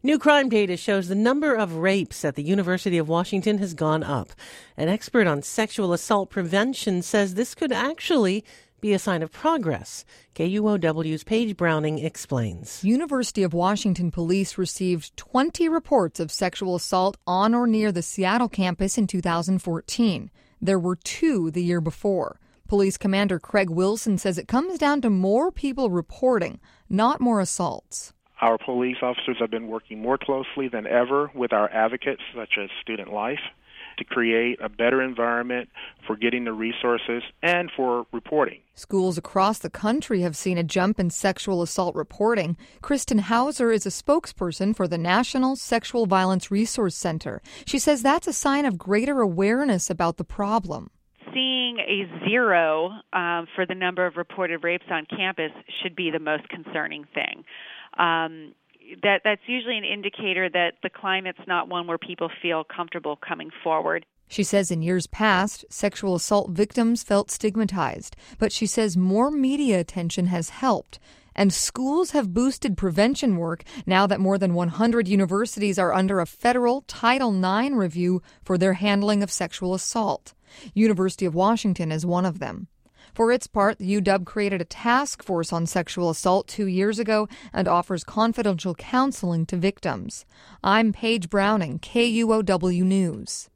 New crime data shows the number of rapes at the University of Washington has gone up. An expert on sexual assault prevention says this could actually be a sign of progress. KUOW's Paige Browning explains. University of Washington police received 20 reports of sexual assault on or near the Seattle campus in 2014. There were 2 the year before. Police Commander Craig Wilson says it comes down to more people reporting, not more assaults. Our police officers have been working more closely than ever with our advocates, such as Student Life, to create a better environment for getting the resources and for reporting. Schools across the country have seen a jump in sexual assault reporting. Kristen Hauser is a spokesperson for the National Sexual Violence Resource Center. She says that's a sign of greater awareness about the problem. Seeing a 0 for the number of reported rapes on campus should be the most concerning thing. That's usually an indicator that the climate's not one where people feel comfortable coming forward. She says in years past, sexual assault victims felt stigmatized, but she says more media attention has helped. And schools have boosted prevention work now that more than 100 universities are under a federal Title IX review for their handling of sexual assault. University of Washington is one of them. For its part, the UW created a task force on sexual assault 2 years ago and offers confidential counseling to victims. I'm Paige Browning, KUOW News.